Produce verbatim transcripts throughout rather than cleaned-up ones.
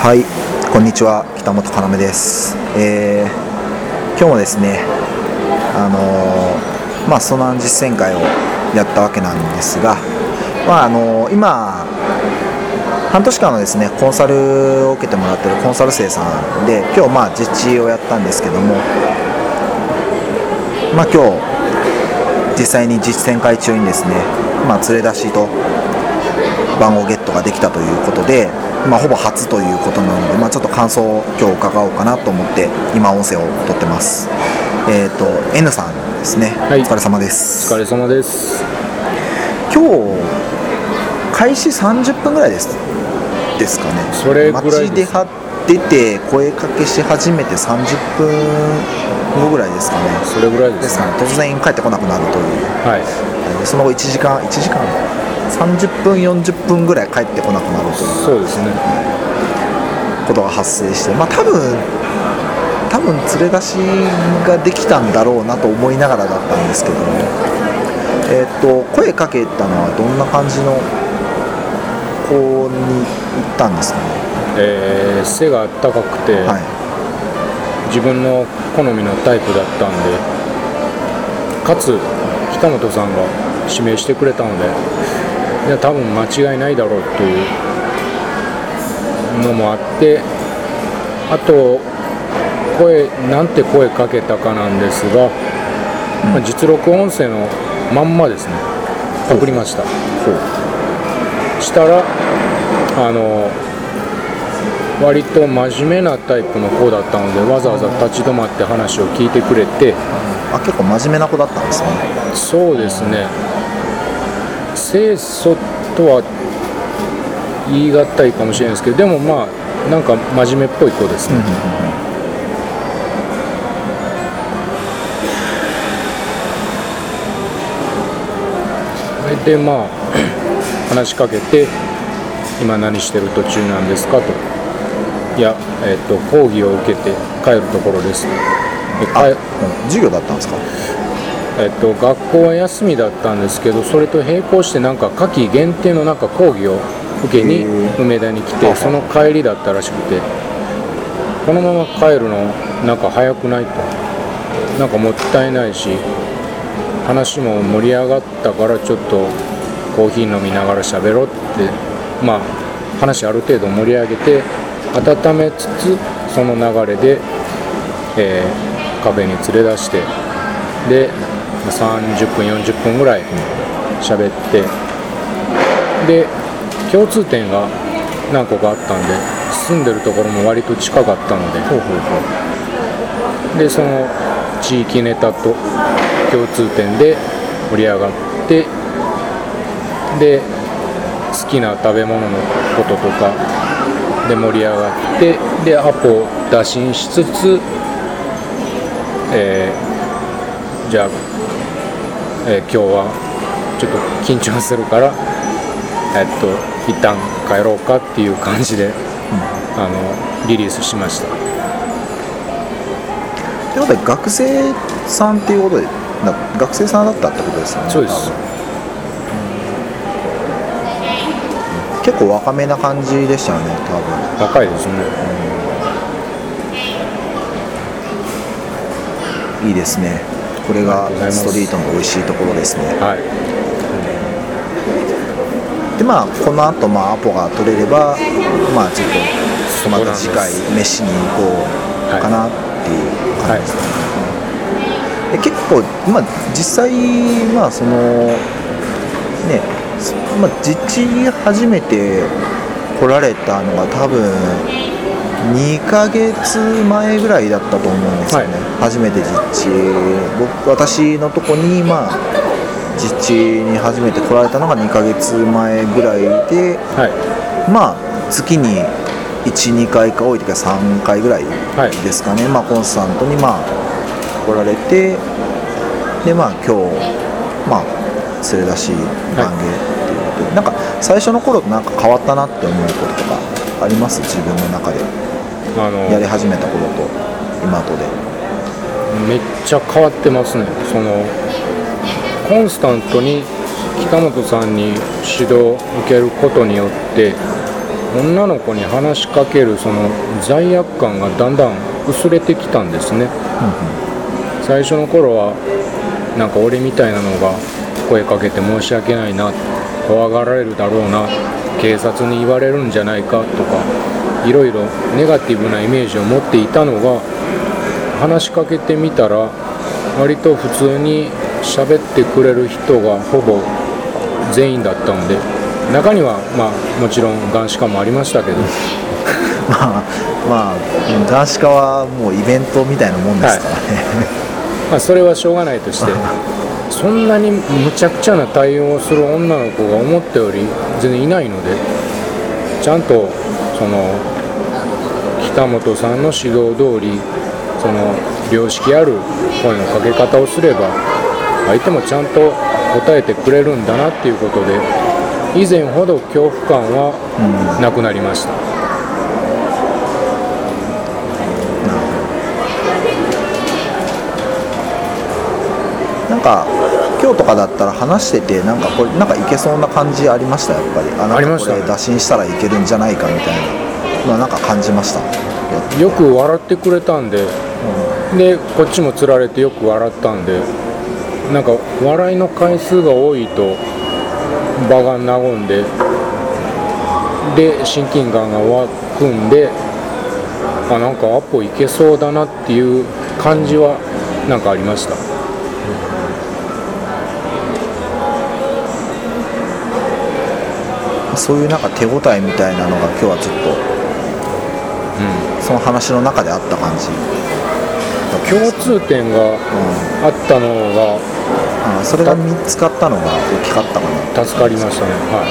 はい、こんにちは、北本要です。えー、今日もですね、あのー、まあストナン実践会をやったわけなんですが、まああのー、今半年間のですねコンサルを受けてもらってるコンサル生さんで、今日まあ実地をやったんですけども、まあ今日実際に実践会中にですね、まあ連れ出しと番号ゲットができたということで、まあ、ほぼ初ということなので、まあ、ちょっと感想を今日伺おうかなと思って今音声を取ってます。えっ、ー、と N さんですね、はい、お疲れ様です。 お疲れ様です。 今日開始さんじゅっぷんぐらいですですかね。 それぐらいです。 街で出て声かけし始めてさんじゅっぷんごぐらいですかね。 それぐらいですね。 ですかね。突然帰ってこなくなるという、 はい、 その後いちじかんいちじかんさんじゅっぷんよんじゅっぷんぐらい帰ってこなくなるという、 そうですね、 ことが発生して、まあ多分多分連れ出しができたんだろうなと思いながらだったんですけども、えー、っと声かけたのはどんな感じの子に行ったんですかね。 えー、背が高くて、はい、自分の好みのタイプだったんで、かつ北本さんが指名してくれたので、いや多分間違いないだろうというのもあって、あと声なんて声かけたかなんですが、うんまあ、実録音声のまんまですねパクりました。したらあの割と真面目なタイプの子だったので、わざわざ立ち止まって話を聞いてくれて、 あ、結構真面目な子だったんですね。 そうですね、清楚とは言い難いかもしれないですけど、でもまあなんか真面目っぽい子ですね。それでまあ話しかけて、今何してる途中なんですかと。いや、えっと講義を受けて帰るところです。 あ、授業だったんですか。 えっと、学校は休みだったんですけど、それと並行してなんか夏季限定のなんか講義を受けに梅田に来て、その帰りだったらしくて、このまま帰るのなんか早くないと、なんかもったいないし、話も盛り上がったからちょっとコーヒー飲みながら喋ろうって、まあ話ある程度盛り上げて温めつつ、その流れで、えー、カフェに連れ出して、でさんじゅっぷんよんじゅっぷんぐらい喋って、で共通点が何個かあったんで、住んでるところも割と近かったので、ほうほうほう、でその地域ネタと共通点で盛り上がって、で好きな食べ物のこととかで盛り上がって、でアポを打診しつつ、えー、じゃあえー、今日はちょっと緊張するから、えっと一旦帰ろうかっていう感じで、うん、あのリリースしました。 ということで学生さんっていうことで、学生さんだったってことですよね。 そうです。 結構若めな感じでしたよね、多分。 若いですね。 うん、いいですね。これがストリートの美味しいところですね。 はい、 でまあこの後、まあアポが取れれば、まあちょっとまた次回飯に行こうかなっていう感じですね。はい、で結構まあ実際まあそのね、まあ、実地初めて来られたのが多分にかげつまえぐらいだったと思うんですよね。はい、初めて実地、僕私のとこにまあ実地に初めて来られたのがにかげつまえぐらいで、はい、まあ月にいち、にかいか多い時はさんかいぐらいですかね。はい、まあコンスタントにまあ来られて、でまあ今日まあ連れ出し歓迎っていうことで、はい、なんか最初の頃となんか変わったなって思うこととかあります？自分の中で。あのやり始めた頃と今とで。 めっちゃ変わってますね。そのコンスタントに北本さんに指導を受けることによって、 女の子に話しかけるその罪悪感がだんだん薄れてきたんですね、うんうん、最初の頃はなんか俺みたいなのが声かけて申し訳ないな、怖がられるだろうな、警察に言われるんじゃないかとか、いろいろネガティブなイメージを持っていたのが、話しかけてみたら割と普通に喋ってくれる人がほぼ全員だったので、中にはまあもちろん男子化もありましたけどまあまあ男子化はもうイベントみたいなもんですからね、はいまあそれはしょうがないとしてそんなにむちゃくちゃな対応をする女の子が思ったより全然いないので、ちゃんとその北本さんの指導通りその良識ある声のかけ方をすれば相手もちゃんと答えてくれるんだなっていうことで、以前ほど恐怖感はなくなりました、 うん、なんか今日とかだったら話しててなんかこれなんかいけそうな感じありました。やっぱりあなんかこれ打診したらいけるんじゃないかみたいなのはなんか感じました。 よく笑ってくれたんで、うん、でこっちもつられてよく笑ったんで、なんか笑いの回数が多いと場が和んで、で親近感が湧くんで、あなんかアポいけそうだなっていう感じはなんかありました。 そういうなんか手応えみたいなのが今日はちょっと、うん、その話の中であった感じ。 共通点があったのが、 うん、あそれが見つかったのが大きかったかな。 助かりましたね。はい。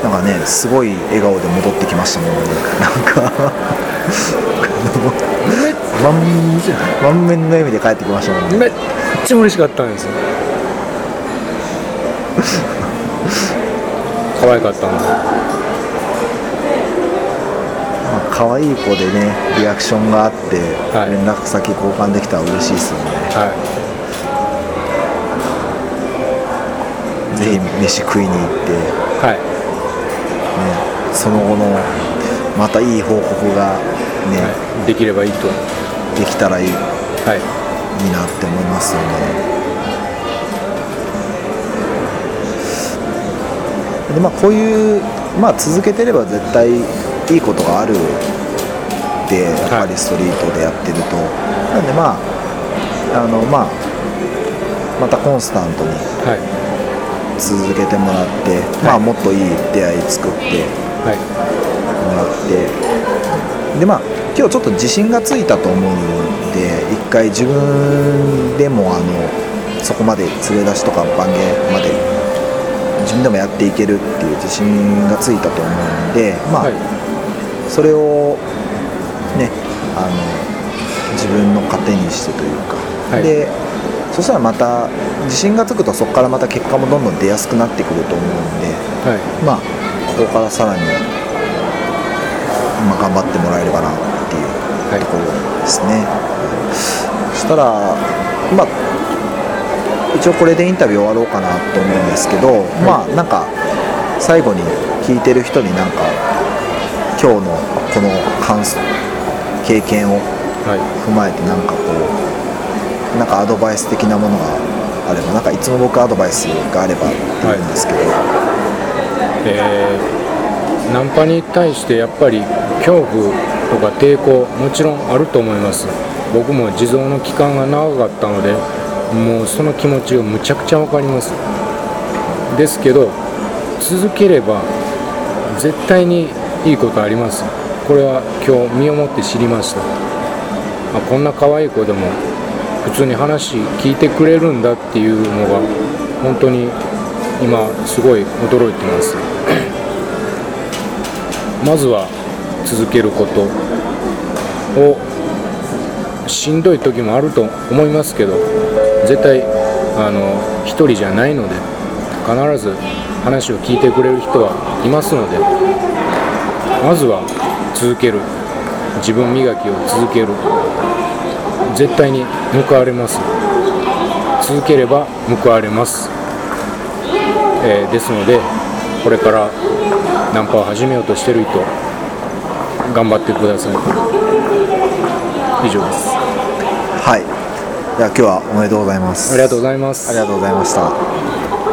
なんかね、すごい笑顔で戻ってきましたもんね。なんか満, 満面の笑みで帰ってきましたもんね。 めっちゃ嬉しかったんですよ可愛かったんで、まあ、可愛い子でねリアクションがあって、はい、連絡先交換できたら嬉しいですよね、はい、ぜひ飯食いに行って、はいね、その後のまたいい報告が、ねはい、できればいいとできたらいい、はい、いいなって思いますよね。でまあ、こういう、まあ、続けてれば絶対いいことがあるってやっぱりストリートでやってると、はい、なんでまああのまあまたコンスタントに続けてもらって、はいまあ、もっといい出会い作ってもらって、はい、でまあ今日ちょっと自信がついたと思うので一回自分でもあのそこまで連れ出しとか番芸まで自分でもやっていけるっていう自信がついたと思うんで、まあ、はい、それをねあの自分の糧にしてというか、はい、でそしたらまた自信がつくとそこからまた結果もどんどん出やすくなってくると思うんで、はい、まあここからさらに、まあ、頑張ってもらえればなっていうところですね、はい、そしたらまあ一応これでインタビュー終わろうかなと思うんですけど、はい、まあなんか最後に聞いてる人になんか今日のこの感想経験を踏まえてなんかこうなんかアドバイス的なものがあれば、なんかいつも僕アドバイスがあればって言うんですけど、 はいえー、ナンパに対してやっぱり恐怖とか抵抗もちろんあると思います。僕も地蔵の期間が長かったのでもうその気持ちがむちゃくちゃ分かります。ですけど続ければ絶対にいいことあります。これは今日身をもって知りました。あこんな可愛い子でも普通に話聞いてくれるんだっていうのが本当に今すごい驚いてます。まずは続けることをしんどい時もあると思いますけど絶対あの一人じゃないので必ず話を聞いてくれる人はいますのでまずは続ける自分磨きを続ける絶対に報われます。続ければ報われます、えー、ですのでこれからナンパを始めようとしている人頑張ってください。以上です。 はい、では今日はおめでとうございます。 ありがとうございます。 ありがとうございました。